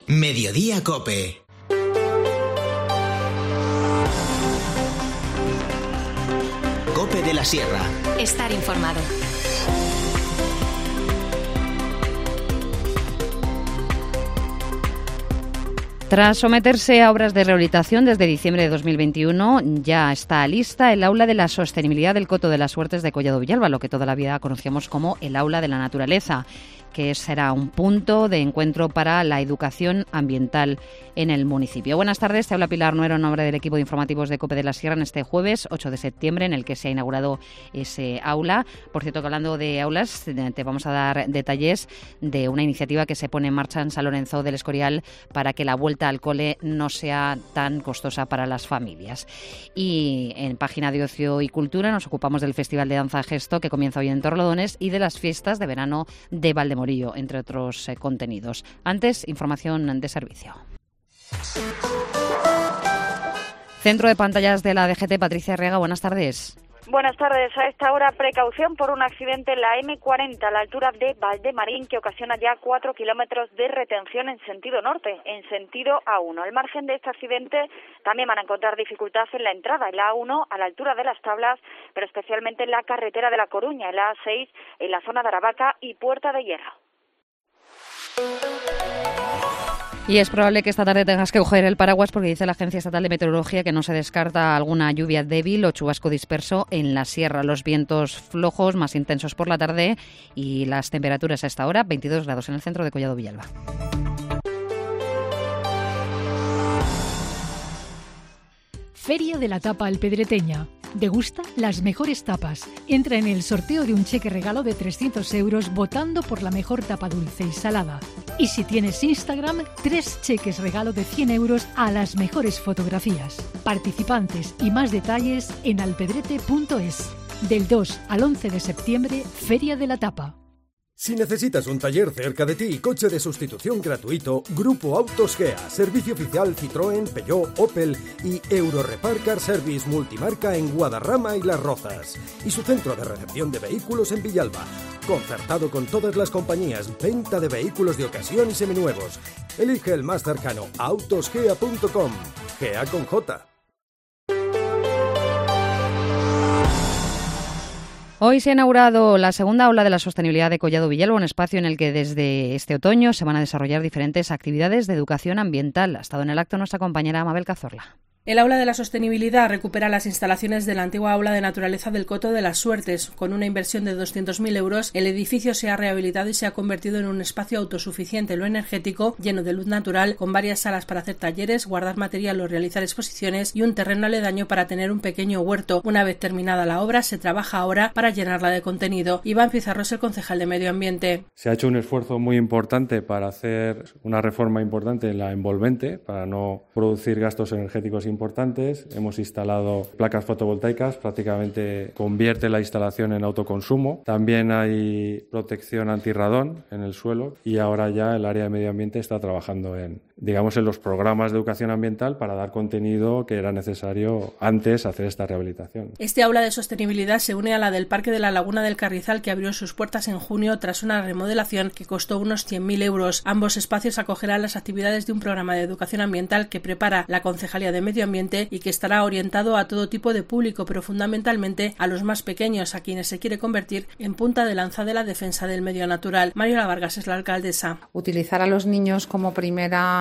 Mediodía Cope. Cope de la Sierra. Estar informado. Tras someterse a obras de rehabilitación desde diciembre de 2021, ya está lista el Aula de la Sostenibilidad del Coto de las Suertes de Collado Villalba, lo que toda la vida conocíamos como el Aula de la Naturaleza, que será un punto de encuentro para la educación ambiental en el municipio. Buenas tardes, te habla Pilar Nuero en nombre del equipo de informativos de COPE de la Sierra en este jueves 8 de septiembre en el que se ha inaugurado ese aula. Por cierto, que hablando de aulas, te vamos a dar detalles de una iniciativa que se pone en marcha en San Lorenzo del Escorial para que la vuelta al cole no sea tan costosa para las familias. Y en Página de Ocio y Cultura nos ocupamos del Festival de Danza Gesto que comienza hoy en Torrelodones y de las fiestas de verano de Valdemorillo, entre otros contenidos. Antes, información de servicio. Centro de Pantallas de la DGT, Patricia Arriaga, buenas tardes. Buenas tardes. A esta hora, precaución por un accidente en la M40 a la altura de Valdemarín que ocasiona ya 4 kilómetros de retención en sentido norte, en sentido A1. Al margen de este accidente también van a encontrar dificultad en la entrada, en la A1 a la altura de las Tablas, pero especialmente en la carretera de La Coruña, en la A6, en la zona de Aravaca y Puerta de Hierro. Y es probable que esta tarde tengas que coger el paraguas porque dice la Agencia Estatal de Meteorología que no se descarta alguna lluvia débil o chubasco disperso en la sierra. Los vientos flojos, más intensos por la tarde y las temperaturas a esta hora, 22 grados en el centro de Collado Villalba. Feria de la Tapa Alpedreteña. Degusta las mejores tapas. Entra en el sorteo de un cheque regalo de 300 euros votando por la mejor tapa dulce y salada. Y si tienes Instagram, 3 cheques regalo de 100 euros a las mejores fotografías. Participantes y más detalles en alpedrete.es. Del 2 al 11 de septiembre, Feria de la Tapa. Si necesitas un taller cerca de ti y coche de sustitución gratuito, Grupo Autos Gea, servicio oficial Citroën, Peugeot, Opel y Eurorepar Car Service multimarca en Guadarrama y Las Rozas. Y su centro de recepción de vehículos en Villalba. Concertado con todas las compañías, venta de vehículos de ocasión y seminuevos. Elige el más cercano, autosgea.com. Gea con J. Hoy se ha inaugurado la segunda aula de la sostenibilidad de Collado Villalba, un espacio en el que desde este otoño se van a desarrollar diferentes actividades de educación ambiental. Ha estado en el acto nuestra compañera Mabel Cazorla. El Aula de la Sostenibilidad recupera las instalaciones de la antigua Aula de Naturaleza del Coto de las Suertes. Con una inversión de 200.000 euros, el edificio se ha rehabilitado y se ha convertido en un espacio autosuficiente en lo energético, lleno de luz natural, con varias salas para hacer talleres, guardar material o realizar exposiciones y un terreno aledaño para tener un pequeño huerto. Una vez terminada la obra, se trabaja ahora para llenarla de contenido. Iván Pizarros, el concejal de Medio Ambiente. Se ha hecho un esfuerzo muy importante para hacer una reforma importante en la envolvente, para no producir gastos energéticos importantes. Hemos instalado placas fotovoltaicas, prácticamente convierte la instalación en autoconsumo. También hay protección antirradón en el suelo y ahora ya el área de medio ambiente está trabajando en los programas de educación ambiental para dar contenido que era necesario antes hacer esta rehabilitación. Este aula de sostenibilidad se une a la del Parque de la Laguna del Carrizal, que abrió sus puertas en junio tras una remodelación que costó unos 100.000 euros. Ambos espacios acogerán las actividades de un programa de educación ambiental que prepara la Concejalía de Medio Ambiente y que estará orientado a todo tipo de público, pero fundamentalmente a los más pequeños, a quienes se quiere convertir en punta de lanza de la defensa del medio natural. Mariola Vargas es la alcaldesa. Utilizar a los niños como primera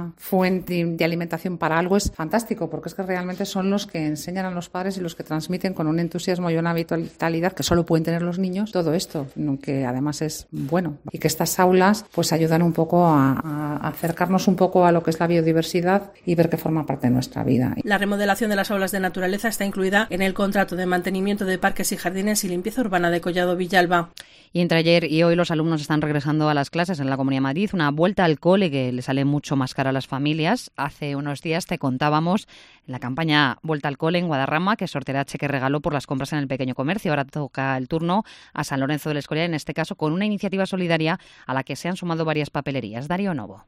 fuente de alimentación para algo es fantástico, porque es que realmente son los que enseñan a los padres y los que transmiten con un entusiasmo y una vitalidad que solo pueden tener los niños todo esto, que además es bueno, y que estas aulas pues ayudan un poco a acercarnos un poco a lo que es la biodiversidad y ver que forma parte de nuestra vida. La remodelación de las aulas de naturaleza está incluida en el contrato de mantenimiento de parques y jardines y limpieza urbana de Collado Villalba. Y entre ayer y hoy los alumnos están regresando a las clases en la Comunidad de Madrid, una vuelta al cole que le sale mucho más cara a las familias. Hace unos días te contábamos en la campaña Vuelta al Cole en Guadarrama que sorteará cheque regalo por las compras en el pequeño comercio. Ahora toca el turno a San Lorenzo del Escorial, en este caso con una iniciativa solidaria a la que se han sumado varias papelerías. Darío Novo.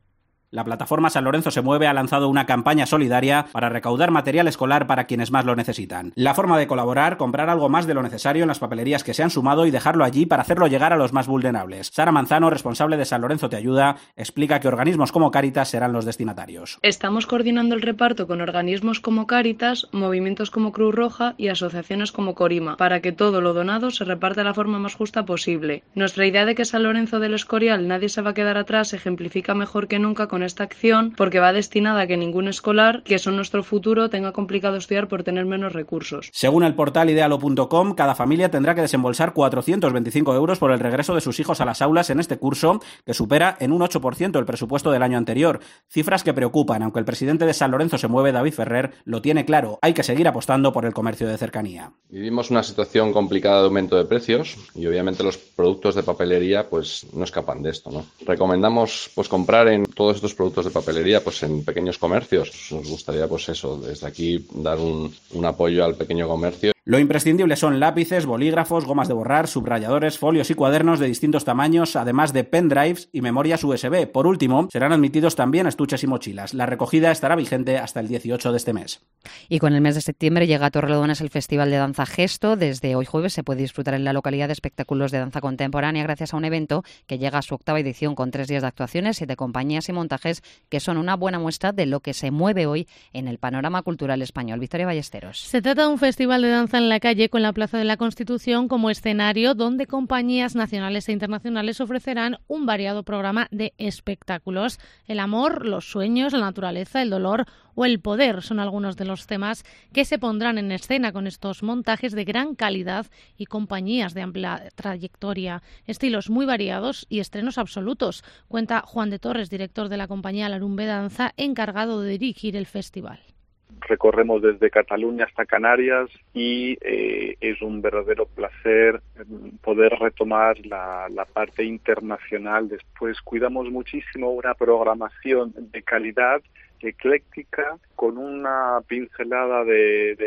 La plataforma San Lorenzo se mueve ha lanzado una campaña solidaria para recaudar material escolar para quienes más lo necesitan. La forma de colaborar: comprar algo más de lo necesario en las papelerías que se han sumado y dejarlo allí para hacerlo llegar a los más vulnerables. Sara Manzano, responsable de San Lorenzo Te Ayuda, explica que organismos como Cáritas serán los destinatarios. Estamos coordinando el reparto con organismos como Cáritas, movimientos como Cruz Roja y asociaciones como Corima, para que todo lo donado se reparte de la forma más justa posible. Nuestra idea de que San Lorenzo del Escorial nadie se va a quedar atrás se ejemplifica mejor que nunca con esta acción, porque va destinada a que ningún escolar, que son nuestro futuro, tenga complicado estudiar por tener menos recursos. Según el portal idealo.com, cada familia tendrá que desembolsar 425 euros por el regreso de sus hijos a las aulas en este curso, que supera en un 8% el presupuesto del año anterior. Cifras que preocupan, aunque el presidente de San Lorenzo se mueve, David Ferrer, lo tiene claro: hay que seguir apostando por el comercio de cercanía. Vivimos una situación complicada de aumento de precios y obviamente los productos de papelería pues no escapan de esto, ¿no? Recomendamos pues comprar en todos estos productos de papelería pues en pequeños comercios. Nos gustaría pues eso, desde aquí dar un apoyo al pequeño comercio. Lo imprescindible son lápices, bolígrafos, gomas de borrar, subrayadores, folios y cuadernos de distintos tamaños, además de pendrives y memorias USB. Por último, serán admitidos también estuches y mochilas. La recogida estará vigente hasta el 18 de este mes. Y con el mes de septiembre llega a Torrelodones el Festival de Danza Gesto. Desde hoy jueves se puede disfrutar en la localidad de espectáculos de danza contemporánea gracias a un evento que llega a su 8ª edición con 3 días de actuaciones, 7 compañías y montajes que son una buena muestra de lo que se mueve hoy en el panorama cultural español. Victoria Ballesteros. Se trata de un festival de danza en la calle con la Plaza de la Constitución como escenario, donde compañías nacionales e internacionales ofrecerán un variado programa de espectáculos. El amor, los sueños, la naturaleza, el dolor o el poder son algunos de los temas que se pondrán en escena con estos montajes de gran calidad y compañías de amplia trayectoria. Estilos muy variados y estrenos absolutos, cuenta Juan de Torres, director de la compañía Larumbe Danza, encargado de dirigir el festival. Recorremos desde Cataluña hasta Canarias y es un verdadero placer poder retomar la parte internacional. Después cuidamos muchísimo una programación de calidad, ecléctica, con una pincelada de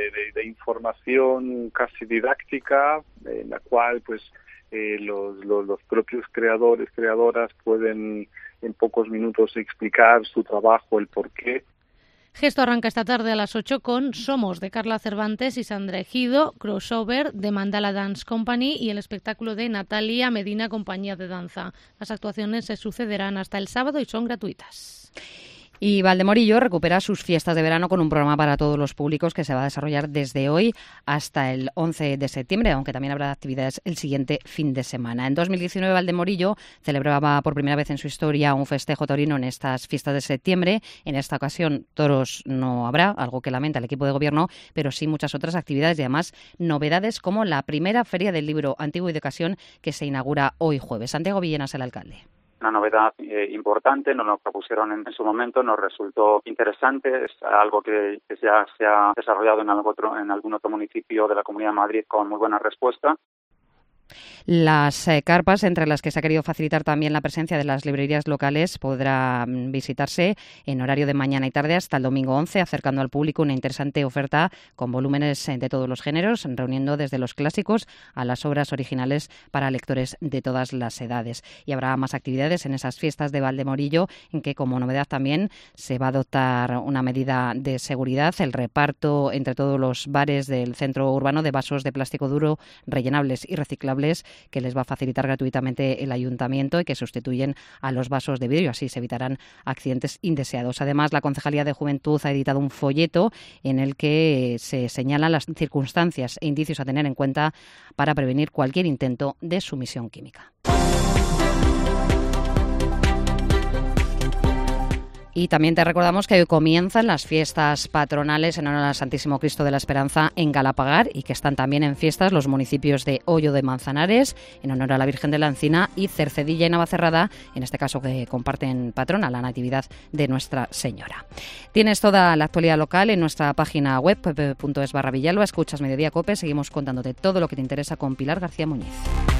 información casi didáctica, en la cual pues los propios creadoras pueden en pocos minutos explicar su trabajo, el porqué. Gesto arranca esta tarde a las 8 con Somos de Carla Cervantes y Sandra Ejido, Crossover de Mandala Dance Company y el espectáculo de Natalia Medina Compañía de Danza. Las actuaciones se sucederán hasta el sábado y son gratuitas. Y Valdemorillo recupera sus fiestas de verano con un programa para todos los públicos que se va a desarrollar desde hoy hasta el 11 de septiembre, aunque también habrá actividades el siguiente fin de semana. En 2019 Valdemorillo celebraba por primera vez en su historia un festejo taurino en estas fiestas de septiembre. En esta ocasión toros no habrá, algo que lamenta el equipo de gobierno, pero sí muchas otras actividades y además novedades como la primera Feria del Libro Antiguo y de Ocasión que se inaugura hoy jueves. Santiago Villenas, el alcalde. Una novedad importante, nos lo propusieron en su momento, nos resultó interesante, es algo que ya se ha desarrollado en algún otro municipio de la Comunidad de Madrid con muy buena respuesta. Las carpas, entre las que se ha querido facilitar también la presencia de las librerías locales, podrán visitarse en horario de mañana y tarde hasta el domingo 11, acercando al público una interesante oferta con volúmenes de todos los géneros, reuniendo desde los clásicos a las obras originales para lectores de todas las edades. Y habrá más actividades en esas fiestas de Valdemorillo, en que como novedad también se va a adoptar una medida de seguridad, el reparto entre todos los bares del centro urbano de vasos de plástico duro rellenables y reciclables que les va a facilitar gratuitamente el ayuntamiento y que sustituyen a los vasos de vidrio. Así se evitarán accidentes indeseados. Además, la Concejalía de Juventud ha editado un folleto en el que se señalan las circunstancias e indicios a tener en cuenta para prevenir cualquier intento de sumisión química. Y también te recordamos que hoy comienzan las fiestas patronales en honor al Santísimo Cristo de la Esperanza en Galapagar y que están también en fiestas los municipios de Hoyo de Manzanares en honor a la Virgen de la Encina y Cercedilla y Navacerrada, en este caso que comparten patrona, la Natividad de Nuestra Señora. Tienes toda la actualidad local en nuestra página web pp.es/Villalba. Escuchas Mediodía Cope. Seguimos contándote todo lo que te interesa con Pilar García Muñiz.